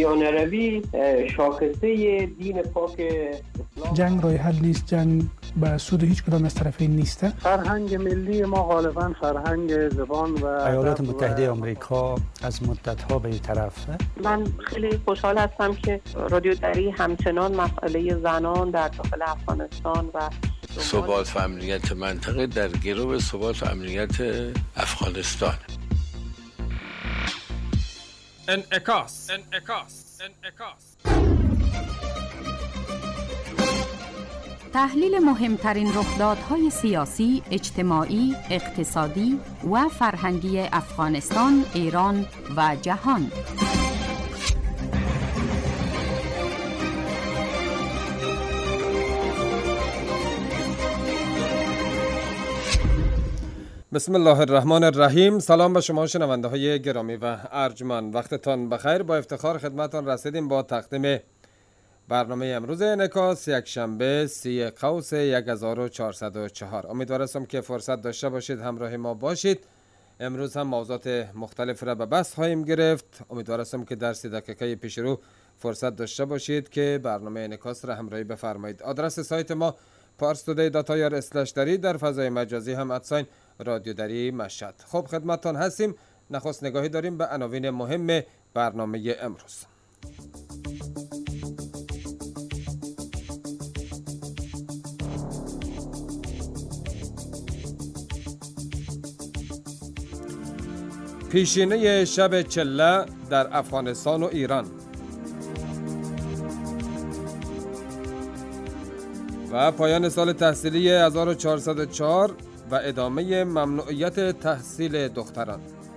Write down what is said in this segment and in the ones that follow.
سیانروی شاخصه دین پاک اسلام. جنگ راه حل نیست، جنگ به سود هیچ کدام از طرفین نیست. فرهنگ ملی ما غالبا فرهنگ زبان و ایالات متحده آمریکا از مدت‌ها به این طرف. من خیلی خوشحال هستم که رادیو دری همچنان مسئله زنان در داخل افغانستان و ثبات و امنیت منطقه در گرو ثبات و امنیت افغانستان. انعکاس. تحلیل مهمترین رخدادهای سیاسی، اجتماعی، اقتصادی و فرهنگی افغانستان، ایران و جهان. بسم الله الرحمن الرحیم. سلام به شما شنونده های گرامی و ارجمند، وقتتان بخیر. با افتخار خدمتتان رسیدیم با تقدیم برنامه امروز انعکاس، یک شنبه 30 قوس 1404. امیدوارم که فرصت داشته باشید همراه ما باشید. امروز هم موضوعات مختلف را به بحث خواهیم گرفت. امیدوارم که در 30 دقیقه پیش رو فرصت داشته باشید که برنامه انعکاس را همراهی بفرمایید. آدرس سایت ما parstoday.ir/dari، در فضای مجازی هم @ رادیو دری مشهد. خب خدمتتان هستیم. نخست نگاهی داریم به عناوین مهم برنامه امروز. پیشینه شب چله در افغانستان و ایران و پایان سال تحصیلی 1404 و ادامه ممنوعیت تحصیل دختران.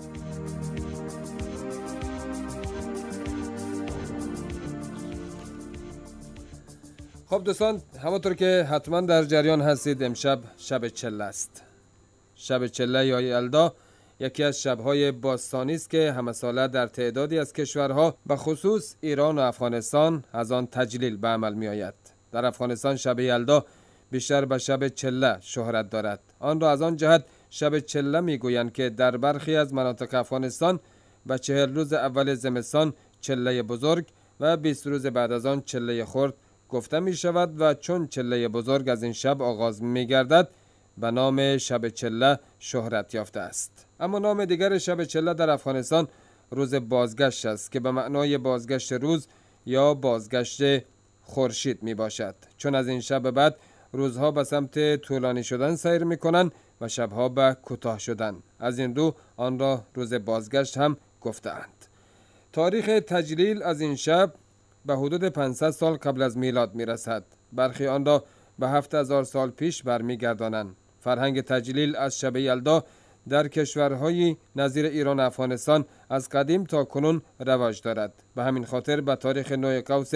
خب دوستان، همونطور که حتما در جریان هستید، امشب شب چله است. شب چله یا یلدا یکی از شب‌های باستانی است که همه ساله در تعدادی از کشورها به خصوص ایران و افغانستان از آن تجلیل به عمل می آید. در افغانستان شب یلدا بیشتر به شب چله شهرت دارد. آن را از آن جهت شب چله می گویند که در برخی از مناطق افغانستان به 40 روز اول زمستان چله بزرگ و 20 روز بعد از آن چله خرد گفته می شود و چون چله بزرگ از این شب آغاز می گردد به نام شب چله شهرت یافته است. اما نام دیگر شب چله در افغانستان روز بازگشت است که به معنای بازگشت روز یا بازگشت خورشید می باشد، چون از این شب بعد روزها به سمت طولانی شدن سیر می کنند و شبها به کوتاه شدن. از این رو آن را روز بازگشت هم گفتند. تاریخ تجلیل از این شب به حدود 500 سال قبل از میلاد می رسد. برخی آن را به 7000 سال پیش برمی گردانند. فرهنگ تجلیل از شب یلدا در کشورهای نظیر ایران و افغانستان از قدیم تا کنون رواج دارد. به همین خاطر به تاریخ 9 قوس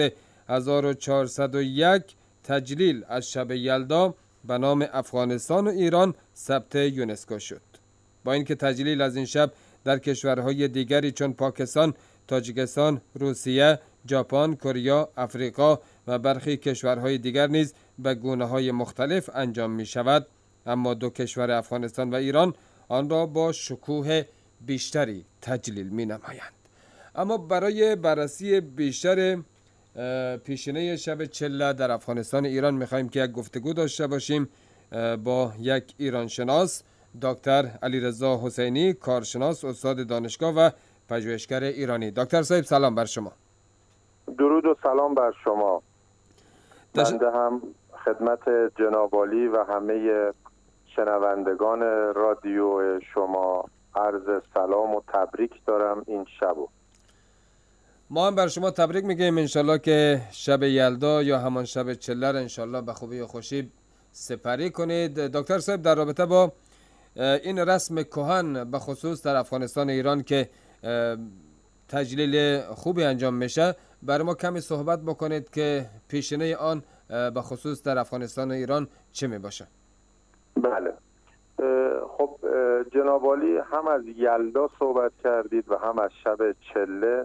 1401 تجلیل از شب یلدا به نام افغانستان و ایران ثبت یونسکو شد. با اینکه تجلیل از این شب در کشورهای دیگری چون پاکستان، تاجیکستان، روسیه، ژاپن، کره، افریقا و برخی کشورهای دیگر نیز به گونه‌های مختلف انجام می شود، اما دو کشور افغانستان و ایران آن را با شکوه بیشتری تجلیل می نمایند. اما برای بررسی بیشتر پیشینه شب چله در افغانستان ایران می‌خوایم که یک گفتگو داشته باشیم با یک ایرانشناس، دکتر علیرضا حسینی، کارشناس، استاد دانشگاه و پژوهشگر ایرانی. دکتر صاحب سلام بر شما. درود و سلام بر شما. بنده هم خدمت جناب عالی و همه شنوندگان رادیو شما عرض سلام و تبریک دارم این شبو. ما هم بر شما تبریک میگیم، انشالله که شب یلدا یا همان شب چله را انشالله به خوبی و خوشی سپری کنید. دکتر صاحب، در رابطه با این رسم کهن به خصوص در افغانستان و ایران که تجلیل خوبی انجام میشه، برای ما کمی صحبت بکنید که پیشینه آن به خصوص در افغانستان و ایران چه می باشه؟ بله، خب جناب عالی هم از یلدا صحبت کردید و هم از شب چله.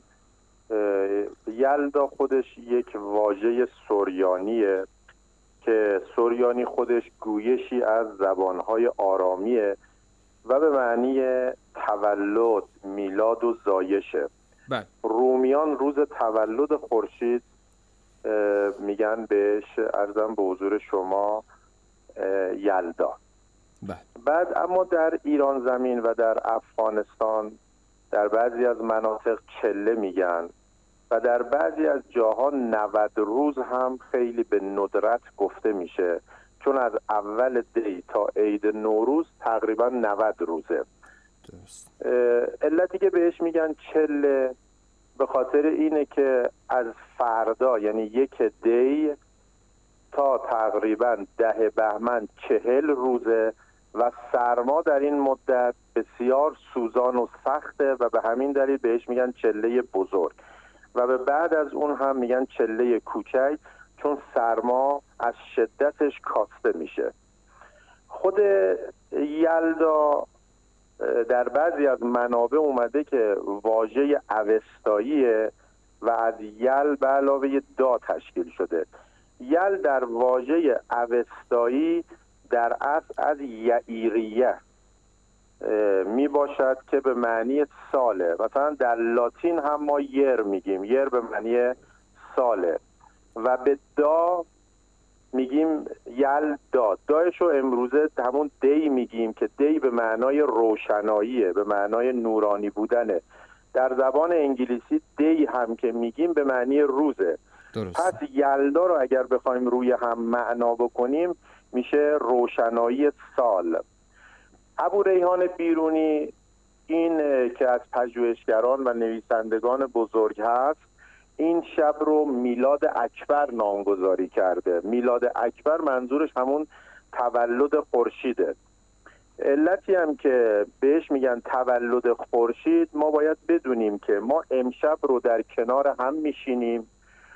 یلدا خودش یک واژه سوریانیه که سوریانی خودش گویشی از زبانهای آرامیه و به معنی تولد، میلاد و زایشه. رومیان روز تولد خورشید میگن بهش، عرضم به حضور شما، یلدا. بعد اما در ایران زمین و در افغانستان در بعضی از مناطق چله میگن و در بعضی از جاها 90 روز هم خیلی به ندرت گفته میشه، چون از اول دی تا عید نوروز تقریبا 90 روزه. علتی که بهش میگن چله به خاطر اینه که از فردا یعنی 1 دی تا تقریبا 10 بهمن 40 روزه و سرما در این مدت بسیار سوزان و سخته و به همین دلیل بهش میگن چله بزرگ و به بعد از اون هم میگن چله کوچک، چون سرما از شدتش کاسته میشه. خود یلدا در بعضی از منابع اومده که واژه اوستاییه و از یل به علاوه دا تشکیل شده. یل در واژه اوستایی در اصل از یعیریه می باشد که به معنی ساله. مثلا در لاتین هم ما یر میگیم، یر به معنی ساله و به دا میگیم یل دا. دایشو امروزه همون دی میگیم که دی به معنای روشناییه، به معنای نورانی بودنه. در زبان انگلیسی دی هم که میگیم به معنی روزه. درست. پس یلدا رو اگر بخوایم روی هم معنا بکنیم میشه روشنایی سال. ابو ریحان بیرونی این که از پژوهشگران و نویسندگان بزرگ هست، این شب رو میلاد اکبر نامگذاری کرده. میلاد اکبر منظورش همون تولد خورشیده. علتی هم که بهش میگن تولد خورشید، ما باید بدونیم که ما امشب رو در کنار هم میشینیم،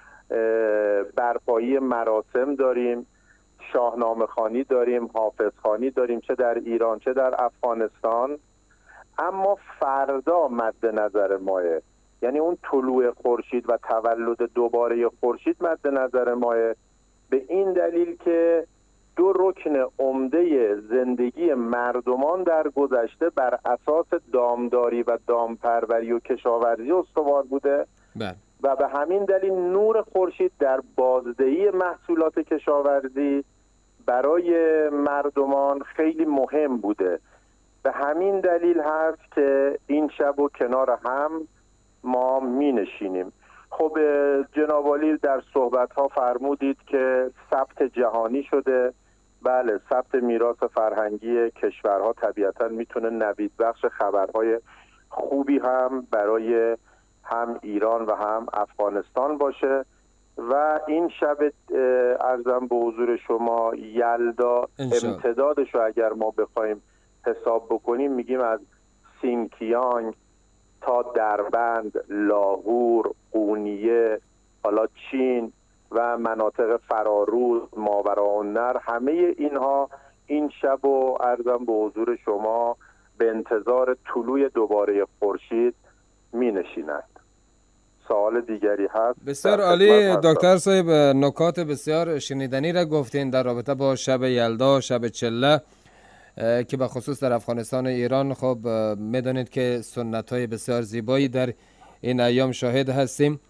برپایی مراسم داریم، شاهنامه خوانی داریم، حافظ خوانی داریم، چه در ایران چه در افغانستان. اما فردا مد نظر ماه، یعنی اون طلوع خورشید و تولد دوباره خورشید مد نظر ماه، به این دلیل که 2 رکن عمده زندگی مردمان در گذشته بر اساس دامداری و دامپروری و کشاورزی استوار بوده و به همین دلیل نور خورشید در بازدهی محصولات کشاورزی برای مردمان خیلی مهم بوده. به همین دلیل هست که این شب و کنار هم ما می نشینیم. خب جناب عالی در صحبت ها فرمودید که ثبت جهانی شده. بله، ثبت میراث فرهنگی کشورها طبیعتا میتونه نوید بخش خبرهای خوبی هم برای هم ایران و هم افغانستان باشه و این شب عرضم به حضور شما یلدا امتدادش رو اگر ما بخوایم حساب بکنیم میگیم از سینکیانگ تا دربند، لاهور، قونیه، حالا چین و مناطق فرارود، ماوراءالنهر، همه اینها این شب و عرضم به حضور شما به انتظار طلوع دوباره خورشید می نشینند. سوال دیگری هست؟ بسیار عالی دکتر صاحب، نکات بسیار شنیدنی را گفتین در رابطه با شب یلدا، شب چله که به خصوص در افغانستان و ایران خب میدانید که سنت های بسیار زیبایی در این ایام شاهد هستیم.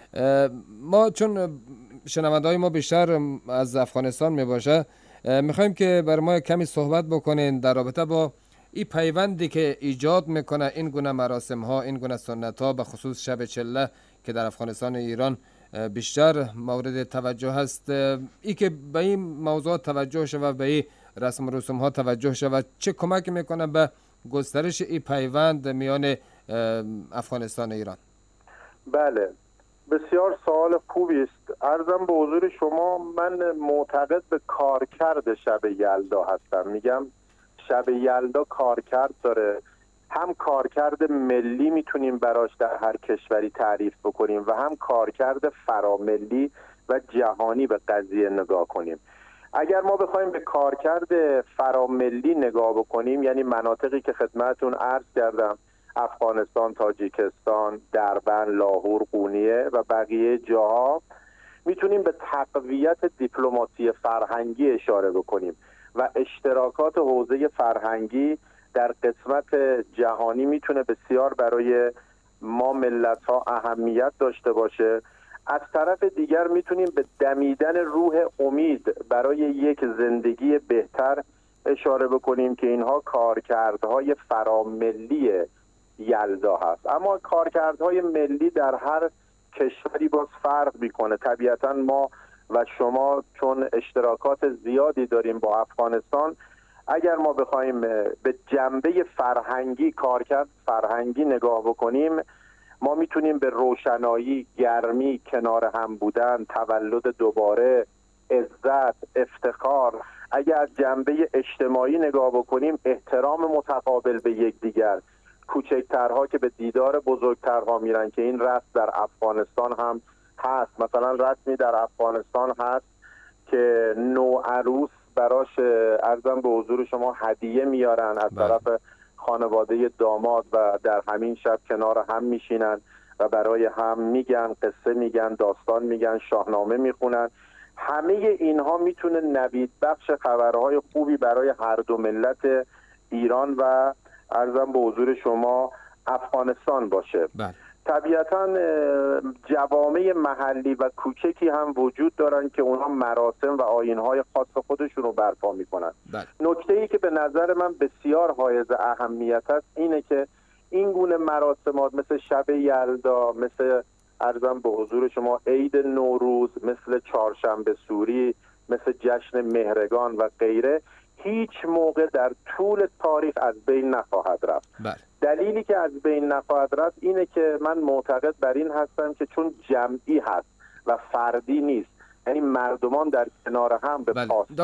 ما چون شنونده های ما بیشتر از افغانستان می باشه، میخوایم که بر ما کمی صحبت بکنین در رابطه با این پیوندی که ایجاد میکنه این گونه مراسم ها، این گونه سنت ها، به خصوص شب چله که در افغانستان و ایران بیشتر مورد توجه هست. ای که به این موضوع توجه شود، به این رسم و رسوم ها توجه شود، چه کمک میکنه به گسترش این پیوند میان افغانستان و ایران؟ بله، بسیار سوال خوبی است. عرضم به حضور شما من معتقد به کارکرد شب یلدا هستم. میگم شب یلدا کارکرد داره، هم کارکرد ملی میتونیم براش در هر کشوری تعریف بکنیم و هم کارکرد فراملی و جهانی به قضیه نگاه کنیم. اگر ما بخوایم به کارکرد فراملی نگاه بکنیم، یعنی مناطقی که خدمتتون عرض کردم، افغانستان، تاجیکستان، دربند، لاهور، قونیه و بقیه جاها، میتونیم به تقویت دیپلماسی فرهنگی اشاره بکنیم و اشتراکات حوزه فرهنگی در قسمت جهانی میتونه بسیار برای ما ملت ها اهمیت داشته باشه، از طرف دیگر میتونیم به دمیدن روح امید برای یک زندگی بهتر اشاره بکنیم که اینها کارکردهای فراملی یلدا هست. اما کارکردهای ملی در هر کشوری باز فرق میکنه. طبیعتا ما و شما چون اشتراکات زیادی داریم با افغانستان، اگر ما بخوایم به جنبه فرهنگی، کارکرد فرهنگی نگاه بکنیم، ما میتونیم به روشنایی، گرمی، کنار هم بودن، تولد دوباره، عزت، افتخار، اگر از جنبه اجتماعی نگاه بکنیم، احترام متقابل به یکدیگر، کوچکترها که به دیدار بزرگترها میرن که این رسم در افغانستان هم هست. مثلا رسمی در افغانستان هست که نوعروس براش عرضم به حضور شما هدیه میارن از طرف خانواده داماد و در همین شب کنار هم میشینن و برای هم میگن، قصه میگن، داستان میگن، شاهنامه میخونن. همه اینها میتونه نوید بخش خبرهای خوبی برای هر دو ملت ایران و عرضم به حضور شما افغانستان باشه. طبیعتا جوامع محلی و کوچکی هم وجود دارن که اونها مراسم و آیین‌های خاص خودشون رو برپا میکنن. نکته‌ای که به نظر من بسیار حائز اهمیت است اینه که این گونه مراسمات مثل شب یلدا، مثل عرضم به حضور شما عید نوروز، مثل چهارشنبه سوری، مثل جشن مهرگان و غیره هیچ موقع در طول تاریخ از بین نخواهد رفت. دلیلی که از بین نخواهد رفت اینه که من معتقد بر این هستم که چون جمعی هست و فردی نیست، یعنی مردمان در کنار هم به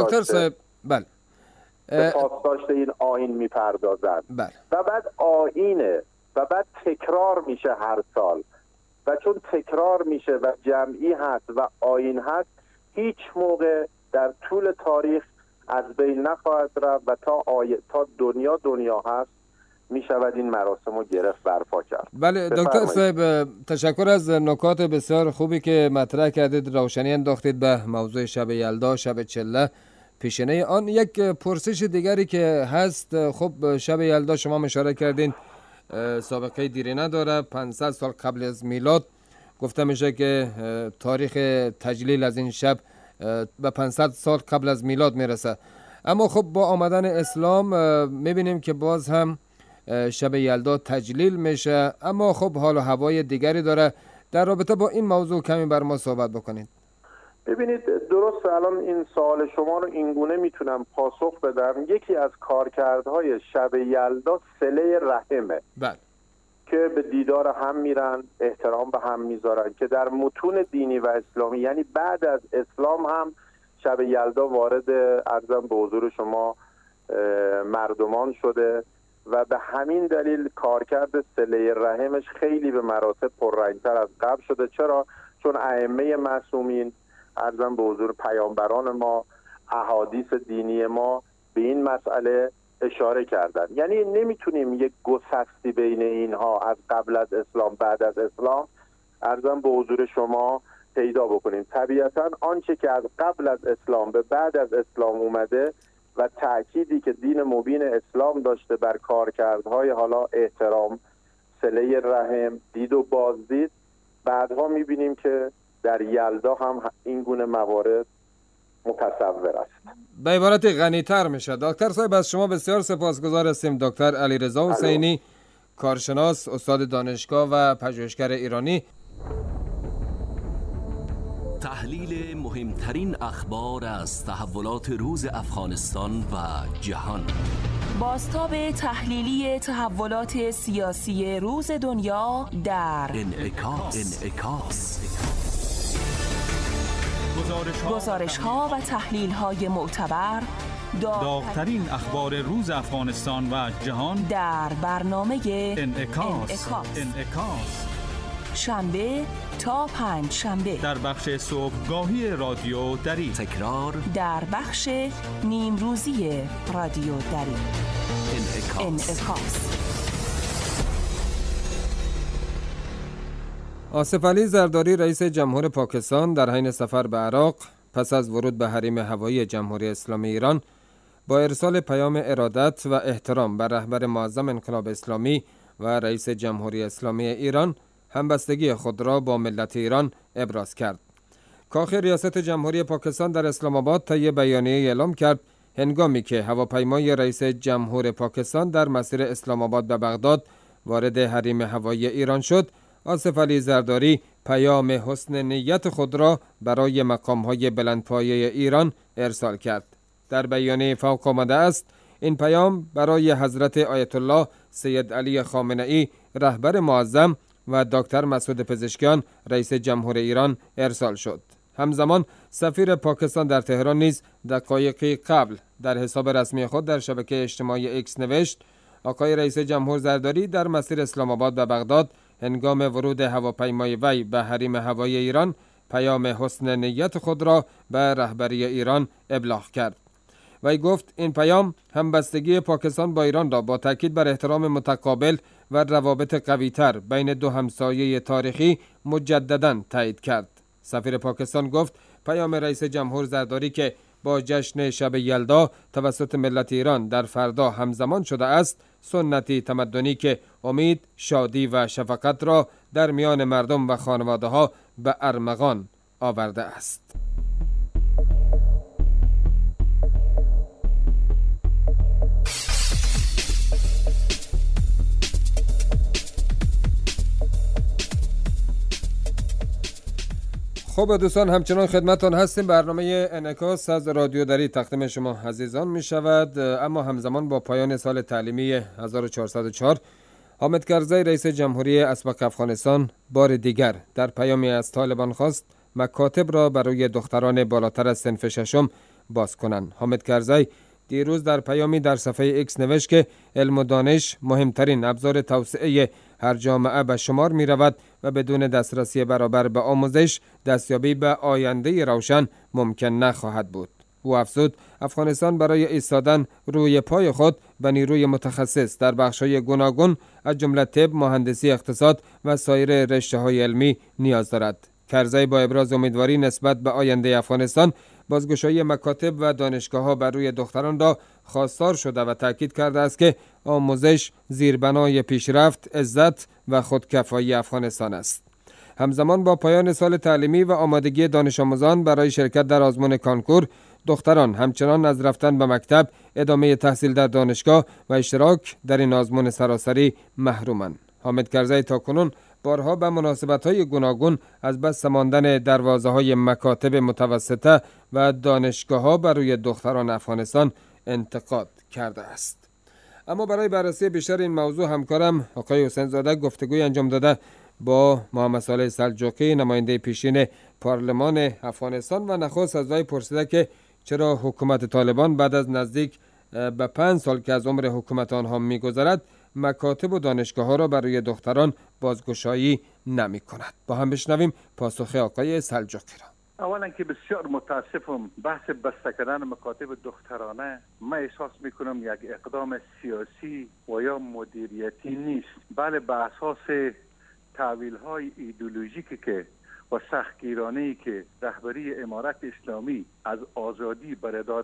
پاسداشت این آیین میپردازند و بعد آیینه و بعد تکرار میشه هر سال و چون تکرار میشه و جمعی هست و آیین هست هیچ موقع در طول تاریخ از بین نخواهد رفت و تا دنیا هست میشود این مراسم رو گرفت برپا کرد. بله دکتر صاحب، تشکر از نکات بسیار خوبی که مطرح کردید، روشنی انداختید به موضوع شب یلدا، شب چله. پیشینه آن یک پرسش دیگری که هست، خب شب یلدا شما اشاره کردین سابقه دیری نداره، 500 سال قبل از میلاد گفته میشه که تاریخ تجلیل از این شب به 500 سال قبل از میلاد میرسه. اما خب با آمدن اسلام میبینیم که باز هم شب یلدا تجلیل میشه، اما خب حال و هوای دیگری داره. در رابطه با این موضوع کمی بر ما صحبت بکنید. ببینید درست الان این سوال شما رو اینگونه میتونم پاسخ بدم. یکی از کارکردهای شب یلدا صله رحمه که به دیدار هم میرن، احترام به هم میذارن، که در متون دینی و اسلامی یعنی بعد از اسلام هم شب یلدا وارد عرضم به حضور شما مردمان شده و به همین دلیل کارکرد صله رحمش خیلی به مراتب پررنگتر از قبل شده. چرا؟ چون ائمه معصومین عرضم به حضور پیامبران ما، احادیث دینی ما به این مسئله اشاره کردن. یعنی نمیتونیم یک گسستی بین اینها از قبل از اسلام بعد از اسلام عرضم به حضور شما پیدا بکنیم. طبیعتا آنچه که از قبل از اسلام به بعد از اسلام اومده و تأکیدی که دین مبین اسلام داشته بر کارکردهای حالا احترام، صله رحم، دید و بازدید، بعدها میبینیم که در یلدا هم این گونه موارد متصور است. به عبارت غنی‌تر میشه. دکتر صاحب از شما بسیار سپاسگزار هستیم. دکتر علیرضا حسینی، کارشناس، استاد دانشگاه و پژوهشگر ایرانی. تحلیل مهمترین اخبار از تحولات روز افغانستان و جهان. بازتاب تحلیلی تحولات سیاسی روز دنیا در انعکاس. گزارش‌ها و تحلیل‌های معتبر، داغ‌ترین اخبار روز افغانستان و جهان در برنامه انعکاس. شنبه تا پنج شنبه در بخش صبحگاهی رادیو دری، تکرار در بخش نیمروزی رادیو دری. انعکاس. آصف علی زرداری رئیس جمهور پاکستان در حین سفر به عراق پس از ورود به حریم هوایی جمهوری اسلامی ایران با ارسال پیام ارادت و احترام بر رهبر معظم انقلاب اسلامی و رئیس جمهوری اسلامی ایران همبستگی خود را با ملت ایران ابراز کرد. کاخ ریاست جمهوری پاکستان در اسلام آباد طی بیانیه اعلام کرد هنگامی که هواپیمای رئیس جمهور پاکستان در مسیر اسلام آباد به بغداد وارد حریم هوایی ایران شد، آصف علی زرداری پیام حسن نیت خود را برای مقام‌های بلندپایه ایران ارسال کرد. در بیانیه فوق آمده است این پیام برای حضرت آیت الله سید علی خامنه‌ای رهبر معظم و دکتر مسعود پزشکیان رئیس جمهور ایران ارسال شد. همزمان سفیر پاکستان در تهران نیز دقایقی قبل در حساب رسمی خود در شبکه اجتماعی ایکس نوشت آقای رئیس جمهور زرداری در مسیر اسلام آباد به بغداد هنگام ورود هواپیمای وی به حریم هوایی ایران پیام حسن نیت خود را به رهبری ایران ابلاغ کرد. وی گفت این پیام همبستگی پاکستان با ایران را با تاکید بر احترام متقابل و روابط قوی‌تر بین دو همسایه تاریخی مجدداً تایید کرد. سفیر پاکستان گفت پیام رئیس جمهور زرداری که با جشن شب یلدا توسط ملت ایران در فردا همزمان شده است، سنتی تمدنی که امید، شادی و شفقت را در میان مردم و خانواده‌ها به ارمغان آورده است. خب دوستان، همچنان خدمتتان هستیم. برنامه انعکاس از رادیو دری تقدیم شما عزیزان می شود. اما همزمان با پایان سال تعلیمی 1404 حامد کرزی رئیس جمهوری اسبق افغانستان بار دیگر در پیامی از طالبان خواست مکاتب را برای دختران بالاتر از صنف ششم باز کنند. حامد کرزی دیروز در پیامی در صفحه ایکس نوشت که علم و دانش مهمترین ابزار توسعه هر جامعه به شمار می رود و بدون دسترسی برابر به آموزش دستیابی به آینده روشن ممکن نخواهد بود. او افزود افغانستان برای ایستادن روی پای خود به نیروی متخصص در بخش‌های گوناگون از جمله طب، مهندسی، اقتصاد و سایر رشته‌های علمی نیاز دارد. کرزی با ابراز امیدواری نسبت به آینده افغانستان بازگشایی مکاتب و دانشگاه‌ها بر روی دختران را خواستار شده و تاکید کرده است که آموزش زیربنای پیشرفت، عزت و خودکفایی افغانستان است. همزمان با پایان سال تعلیمی و آمادگی دانش آموزان برای شرکت در آزمون کانکور، دختران همچنان از رفتن به مکتب، ادامه تحصیل در دانشگاه و اشتراک در این آزمون سراسری محرومند. حامد کرزی تاکنون بارها به مناسبت‌های گوناگون از بسته ماندن دروازه‌های مکاتب متوسطه و دانشگاه‌ها بر روی دختران افغانستان انتقاد کرده است. اما برای بررسی بیشتر این موضوع همکارم آقای حسین زاده گفتگوی انجام داده با محمد صالح سلجوقی، نماینده پیشین پارلمان افغانستان، و نخست از وی پرسیده که چرا حکومت طالبان بعد از نزدیک به 5 سال که از عمر حکومت آنها می‌گذرد مکاتب و دانشگاه‌ها را برای دختران بازگشایی نمی‌کند. با هم بشنویم پاسخ آقای سلجوقی را. اولا که بسیار متاسفم، بحث بسته کردن مکاتب دخترانه من احساس میکنم یک اقدام سیاسی و یا مدیریتی نیست، بله به اساس تعویل های ایدئولوژیکی که و سختگیرانه‌ای که رهبری امارت اسلامی از آزادی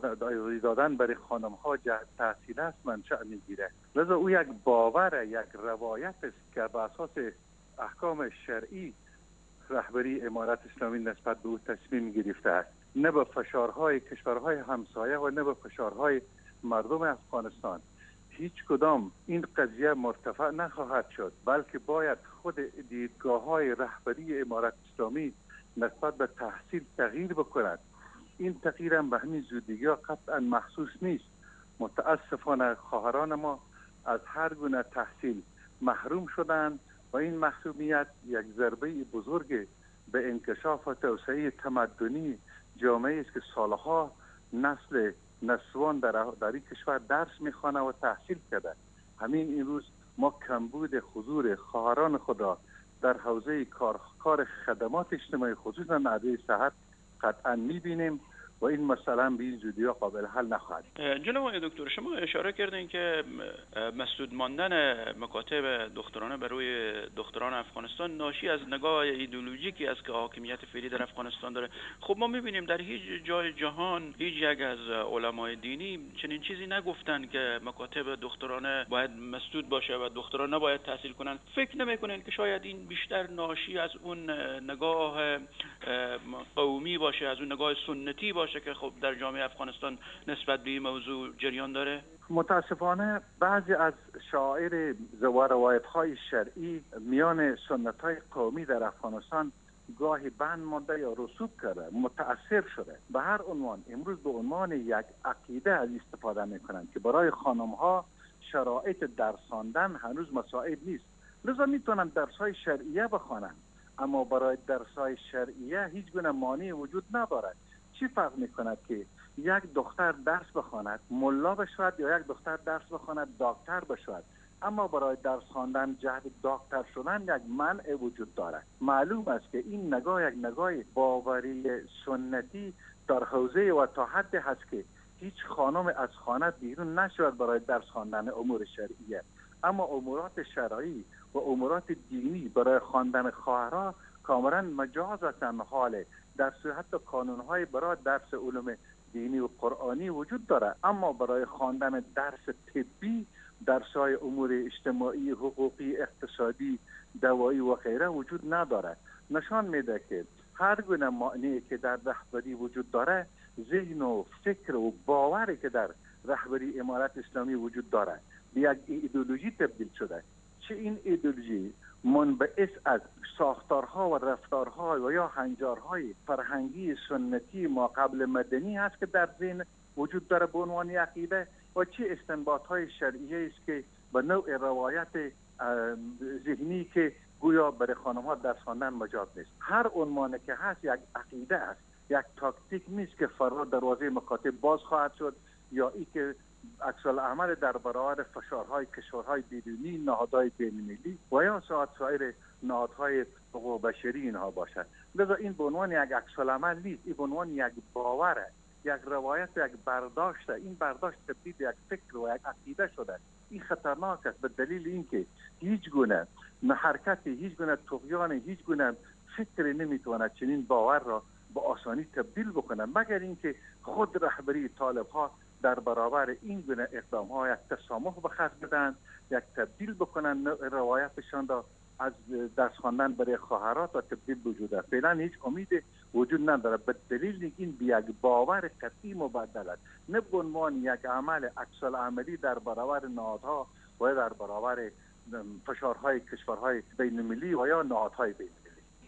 دادن برای خانم ها جهت تحصیل است منشأ میگیره. لذا او یک باور، یک روایت است که به اساس احکام شرعی رهبری امارت اسلامی نسبت به او تصمیم گرفته است، نه به فشارهای کشورهای همسایه و نه به فشارهای مردم افغانستان. هیچ کدام این قضیه مرتفع نخواهد شد، بلکه باید خود دیدگاه‌های رهبری امارت اسلامی نسبت به تحصیل تغییر بکند. این تغییر هم به همین زودی قطعا محسوس نیست. متاسفانه خواهران ما از هر گونه تحصیل محروم شدند و این محرومیت یک ضربه بزرگ به انکشاف و توسعه تمدنی جامعه است که سالها نسل نسوان در این کشور درس میخوانه و تحصیل کرده. همین این روز ما کمبود حضور خواهران خود را در حوزه کار خدمات اجتماعی خصوصا عرصه صحت قطعا میبینیم و این مسئله به این زودی قابل حل نخواهد. جناب دکتر، شما اشاره کردین که مسدود ماندن مکاتب دخترانه بر روی دختران افغانستان ناشی از نگاه ایدئولوژیکی است که حاکمیت فعلی در افغانستان داره. خب ما می‌بینیم در هیچ جای جهان هیچ یک از علمای دینی چنین چیزی نگفتن که مکاتب دخترانه باید مسدود باشه و دختران نباید تحصیل کنن. فکر نمی‌کنین که شاید این بیشتر ناشی از اون نگاه قومی باشه، از اون نگاه سنتی باشه که خب در جامعه افغانستان نسبت به این موضوع جریان داره؟ متاسفانه بعضی از شاعر روایت‌های شرعی میان سنت‌های قومی در افغانستان گاهی بند مانده یا رسوب کرده، متأثر شده. به هر عنوان امروز به عنوان یک عقیده از استفاده میکنند که برای خانم‌ها شرایط درس خواندن هنوز مساعد نیست، لذا میتونن درس‌های شرعیه بخوانند، اما برای درس‌های شرعیه هیچ گونه مانعی وجود ندارد. چی فرق میکند که یک دختر درس بخواند ملا بشود یا یک دختر درس بخواند دکتر بشود؟ اما برای درس خواندن جهت دکتر شدن یک منع وجود دارد. معلوم است که این نگاه یک نگاه باوری سنتی در حوزه و تا حد هست که هیچ خانم از خانه بیرون نشود برای درس خواندن امور شرعیه، اما امورات شرعی و امورات دینی برای خواندن خواهرها کاملا مجاز هستند. حال در حتی قانون‌های برای درس علوم دینی و قرآنی وجود داره، اما برای خواندن درس طبی، درس‌های امور اجتماعی، حقوقی، اقتصادی، دوایی و غیره وجود نداره. نشان میده که هر گونه معنی که در رهبری وجود داره، ذهن و فکر و باوری که در رهبری امارت اسلامی وجود داره به یک ایدئولوژی تبدیل شده. چه این ایدئولوژی منبعث از ساختارها و رفتارها و یا هنجارهای فرهنگی سنتی ما قبل مدنی هست که در ذهن وجود داره به عنوان عقیده، و چه استنباطهای شرعیه است که به نوع روایت ذهنی که گویا برای خانم‌ها درس خواندن مجاز نیست. هر عنوانی که هست یک عقیده است، یک تاکتیک نیست که فردا دروازه مکاتب باز خواهد شد یا ای که عکس العمل در برابر فشارهای کشورهای بیرونی، نهادهای بین‌المللی و یا سایر نهادهای حقوق بشری اینها باشد. لذا این به عنوان یک عکس العمل نیست، این به عنوان یک باوره، یک روایت، یک برداشت. این برداشت تبدیل یک فکر و یک عقیده شده. این خطرناک است به دلیل اینکه هیچ گونه حرکتی، هیچ گونه طغیان، هیچ گونه فکری نمیتواند چنین باور را به آسانی تبدیل بکنه، مگر اینکه خود رهبری طالب‌ها در برابر این گونه اقدام‌ها یک تسامح به خرج بدن، یک تبدیل بکنن روایتشان را از درس خواندن برای خواهرات و تبدیل وجود. فعلا هیچ امید وجود نداره به دلیل این یک باور قطعی مبدل است، نه به عنوان یک عمل عکس العملی در برابر نهادها و در برابر فشارهای کشورهای بین‌المللی و یا نهادهای بین‌المللی.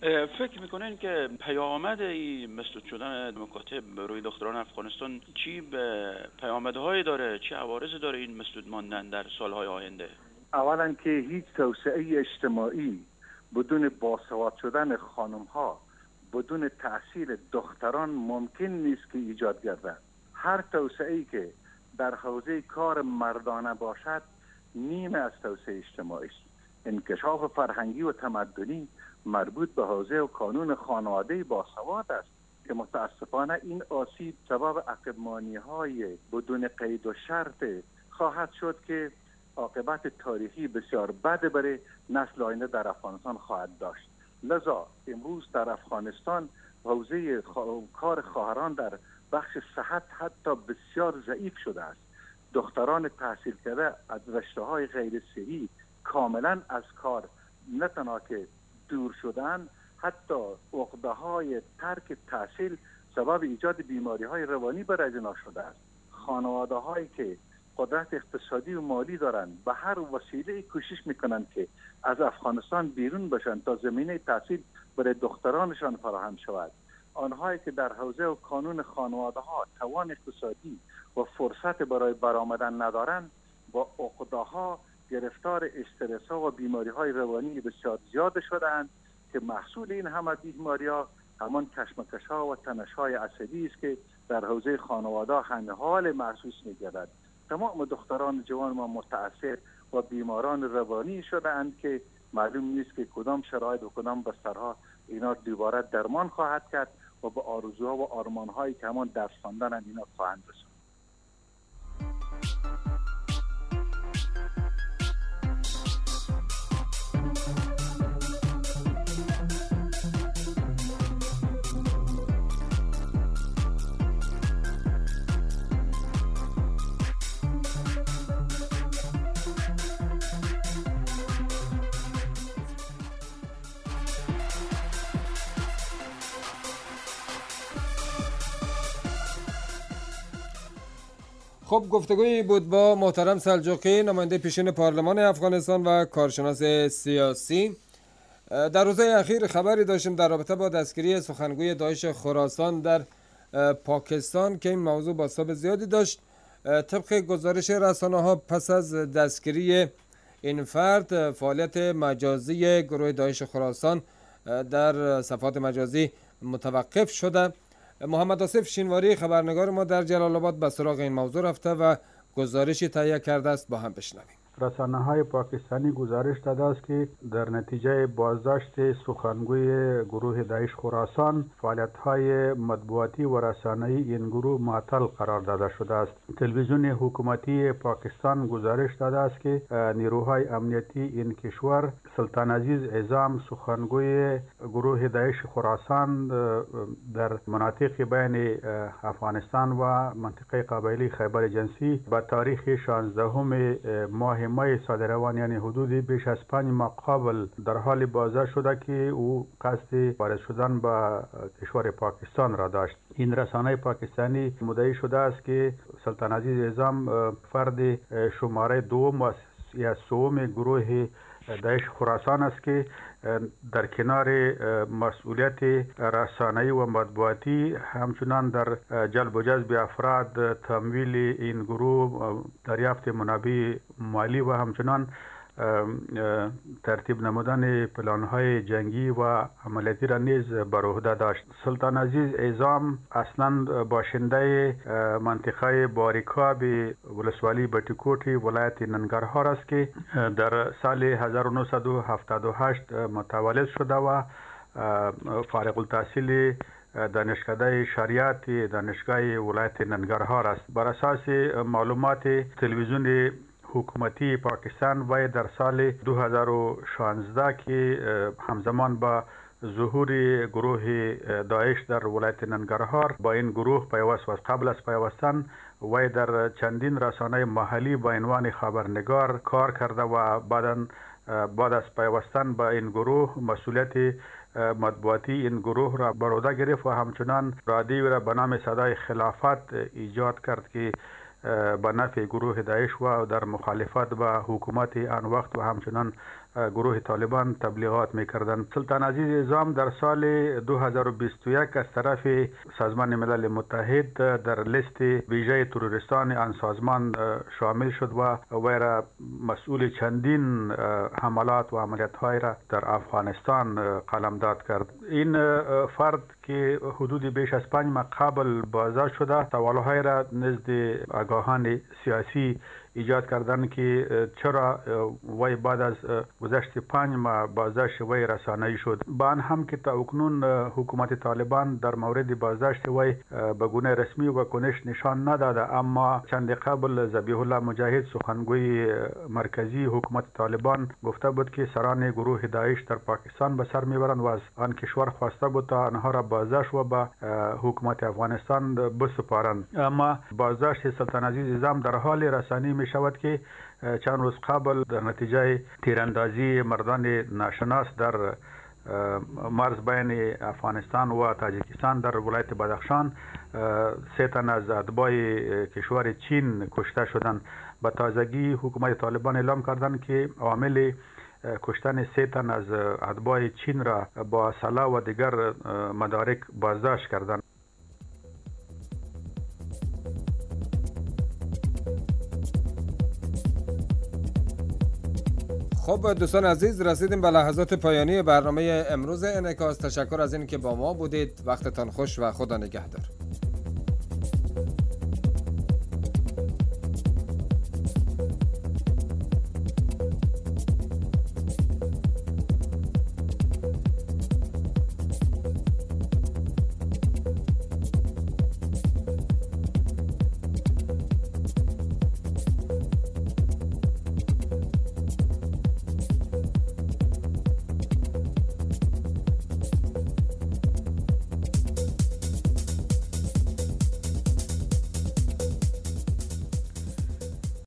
فکر میکنین که پیامد این مسدود شدن مکاتب روی دختران افغانستان چی پیامدهایی داره، چی عوارضی داره این مسدود ماندن در سالهای آینده؟ اولا که هیچ توسعه اجتماعی بدون باسواد شدن خانم‌ها، بدون تحصیل دختران ممکن نیست که ایجاد گردد. هر توسعه‌ای که در حوزه کار مردانه باشد نیمه از توسعه اجتماعی است. انکشاف فرهنگی و تمدنی مربوط به حوزه و قانون خانواده باسواد است که متاسفانه این آسیب سبب عقب‌مانی‌های بدون قید و شرط خواهد شد که عاقبت تاریخی بسیار بد برای نسل آینده در افغانستان خواهد داشت. لذا امروز در افغانستان حوزه کار خواهران در بخش صحت حتی بسیار ضعیف شده است. دختران تحصیل کرده از رشته‌های غیر صحی کاملا از کار نه تنها که دور شدن، حتی عقده‌های ترک تحصیل سبب ایجاد بیماری‌های روانی برای اینا شده است. خانواده‌هایی که قدرت اقتصادی و مالی دارند به هر وسیله کوشش میکنند که از افغانستان بیرون بشن تا زمینه تحصیل برای دخترانشان فراهم شود. آنهایی که در حوزه و قانون خانواده‌ها توان اقتصادی و فرصت برای برآمدن ندارند با عقده‌ها گرفتار استرس‌ها و بیماری‌های روانی بسیار زیاد شده‌اند که محصول این همه بیماری‌ها همان کشمکش‌ها و تنش‌های عصبی است که در حوزه خانواده همه حال محسوس می‌گردد. تمام دختران جوان ما متأثر و بیماران روانی شده‌اند که معلوم نیست که کدام شرایط و کدام بسترها اینا دوباره درمان خواهد کرد و به آرزوها و آرمانهایی که همان درس خواندن اینا خواهند رسید. خب گفتگویی بود با محترم سلجوقی، نماینده پیشین پارلمان افغانستان و کارشناس سیاسی. در روزهای اخیر خبری داشتیم در رابطه با دستگیری سخنگوی داعش خراسان در پاکستان که این موضوع بازتاب زیادی داشت. طبق گزارش رسانه‌ها پس از دستگیری این فرد فعالیت مجازی گروه داعش خراسان در صفحات مجازی متوقف شده. محمد آصف شینواری خبرنگار ما در جلال آباد به سراغ این موضوع رفته و گزارشی تهیه کرده است، با هم بشنویم. رسانه‌های پاکستانی گزارش داده است که در نتیجه بازداشت سخنگوی گروه داعش خراسان فعالیت‌های مطبوعاتی و رسانه‌ای این گروه معطل قرار داده شده است. تلویزیون حکومتی پاکستان گزارش داده است که نیروهای امنیتی این کشور سلطان عزیز اعظم سخنگوی گروه داعش خراسان در مناطق بین افغانستان و منطقه قبایلی خیبر جنسی به تاریخ 16 ماه مای صادروان یعنی حدود بیش از 5 ماه قبل در حال بازداشت شده که او قصد وارد شدن به کشور پاکستان را داشت. این رسانه پاکستانی مدعی شده است که سلطان عزیز اعظم فرد شماره دوم یا سوم گروه داعش خراسان است که در کنار مسئولیت رسانه‌ای و مطبوعاتی همچنان در جلب و جذب افراد، تمویل این گروه، دریافت منابع مالی و همچنان ترتیب نمودن پلان‌های جنگی و عملیاتی را نیز بر عهده داشت. سلطان عزیز اعظم اصلاً باشنده منطقه باریکاب ولسوالی بټیکوټ ولایت ننګرهار است که در سال 1978 متولد شده و فارغ التحصیل دانشکده شریعت دانشگاه ولایت ننګرهار است. بر اساس معلومات تلویزیون حکومتی پاکستان و در سال 2016 که همزمان با ظهور گروه داعش در ولایت ننګرهار با این گروه پیوست و قبل از پیوستن و در چندین رسانه محلی با عنوان خبرنگار کار کرده و بعد از پیوستن با این گروه مسئولیت مطبوعاتی این گروه را بر عهده گرفت و همچنان رادیو را به نام صدای خلافت ایجاد کرد که به نفع گروه داعش و در مخالفت با حکومت آن وقت و همچنان گروه طالبان تبلیغات می‌کردند. سلطان عزیز اعظم در سال 2021 از طرف سازمان ملل متحد در لیست ویژه تروریستان آن سازمان شامل شد و وی را مسئول چندین حملات و عملیات‌های را در افغانستان قلمداد کرد. این فرد که حدود بیش از 5 ماه قبل بازداشت شده، سوال‌های را نزد آگاهان سیاسی ایجاد کردن که چرا وی بعد از گذشت 5 ماه بازداشت وی رسانه‌ای شد. با آن هم که تا اکنون حکومت طالبان در مورد بازداشت وی به گونه رسمی و کنش نشان نداده، اما چند قبل ذبیح الله مجاهد سخنگوی مرکزی حکومت طالبان گفته بود که سران گروه داعش در پاکستان به سر میبرند و از آن کشور خواسته بود تا آنها را بازداشت و به حکومت افغانستان بسپارند. اما بازداشت سلطان عزیز اعظم در حال رسانی می شود که چند روز قبل در نتیجه تیراندازی مردان ناشناس در مرز بین افغانستان و تاجیکستان در ولایت بدخشان 3 تن از اتباع کشور چین کشته شدند. به تازگی حکومت طالبان اعلام کردند که عامل کشتن 3 تن از اتباع چین را با سلاح و دیگر مدارک بازداشت کردند. خب دوستان عزیز، رسیدیم به لحظات پایانی برنامه امروز انعکاس. تشکر از این که با ما بودید. وقتتان خوش و خدا نگهدار.